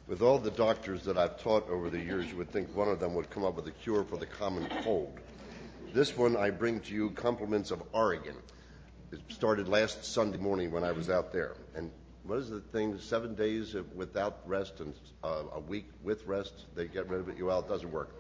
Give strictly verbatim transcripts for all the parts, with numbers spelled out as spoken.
With all the doctors that I've taught over the years, you would think one of them would come up with a cure for the common cold. This one I bring to you compliments of Oregon. It started last Sunday morning when I was out there. And what is the thing, seven days without rest and uh, a week with rest, they get rid of it? Well, it doesn't work.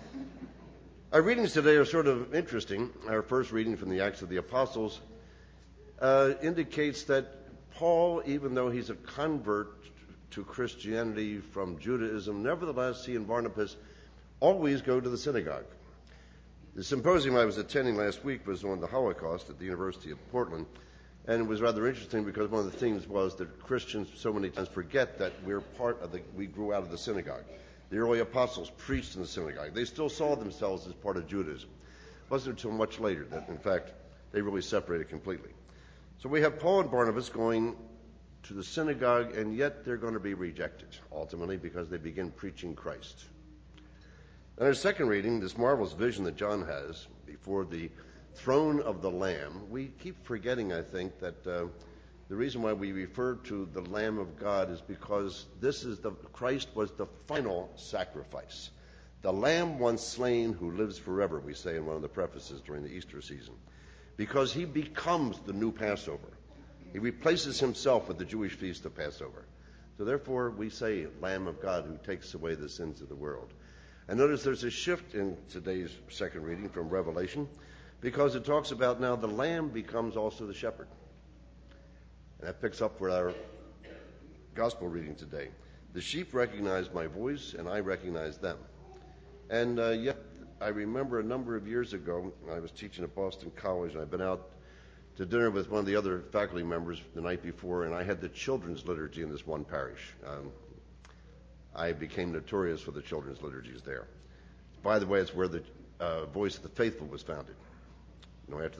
Our readings today are sort of interesting. Our first reading from the Acts of the Apostles uh, indicates that Paul, even though he's a convert to Christianity from Judaism, nevertheless, he and Barnabas always go to the synagogue. The symposium I was attending last week was on the Holocaust at the University of Portland, and it was rather interesting because one of the themes was that Christians so many times forget that we're part of the, we grew out of the synagogue. The early apostles preached in the synagogue. They still saw themselves as part of Judaism. It wasn't until much later that, in fact, they really separated completely. So we have Paul and Barnabas going to the synagogue, and yet they're going to be rejected, ultimately, because they begin preaching Christ. In our second reading, this marvelous vision that John has before the throne of the Lamb, we keep forgetting, I think, that uh, the reason why we refer to the Lamb of God is because this is the Christ was the final sacrifice. The Lamb once slain who lives forever, we say in one of the prefaces during the Easter season, because he becomes the new Passover. He replaces himself with the Jewish feast of Passover. So therefore, we say Lamb of God who takes away the sins of the world. And notice there's a shift in today's second reading from Revelation, because it talks about now the Lamb becomes also the shepherd. And that picks up with our gospel reading today. The sheep recognize my voice, and I recognize them. And uh, yet, I remember a number of years ago, I was teaching at Boston College, and I've been out to dinner with one of the other faculty members the night before, and I had the children's liturgy in this one parish. Um, I became notorious for the children's liturgies there. By the way, it's where the uh, Voice of the Faithful was founded. You know, after